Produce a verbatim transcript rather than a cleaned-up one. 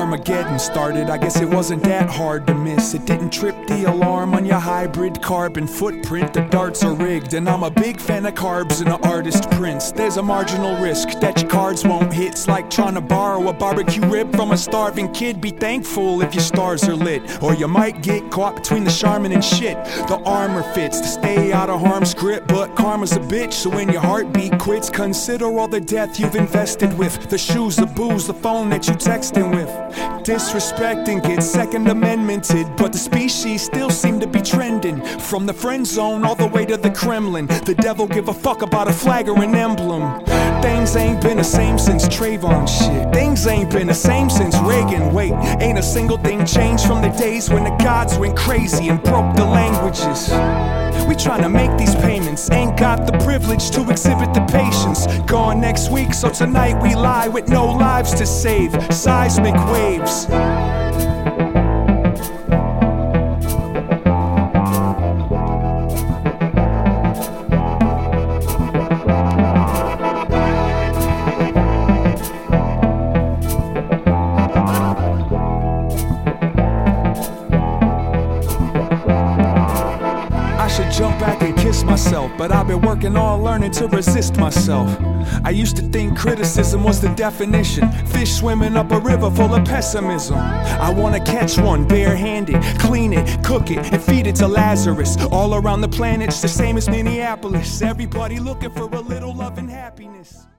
Armageddon started, I guess it wasn't that hard to miss. It didn't trip the alarm on your hybrid carbon footprint. The darts are rigged, and I'm a big fan of carbs and the artist prints. There's a marginal risk that your cards won't hit. It's like trying to borrow a barbecue rib from a starving kid. Be thankful if your stars are lit, or you might get caught between the Charmin and shit. The armor fits to stay out of harm's grip, but karma's a bitch, so when your heartbeat quits, consider all the death you've invested with. The shoes, the booze, the phone that you texting with. Disrespecting gets second amendmented, but the species still seem to be trending. From the friend zone all the way to the Kremlin, the devil give a fuck about a flag or an emblem. Things ain't been the same since Trayvon shit. Things ain't been the same since Reagan. Wait, ain't a single thing changed from the days when the gods went crazy and broke the languages. We tryna make these payments, ain't got the privilege to exhibit the patience. Gone next week, so tonight we lie with no lives to save. Seismic waves. Jump back and kiss myself, but I've been working on learning to resist myself. I used to think criticism was the definition, fish swimming up a river full of pessimism. I wanna catch one barehanded, clean it, cook it, and feed it to Lazarus. All around the planet, it's the same as Minneapolis. Everybody looking for a little love and happiness.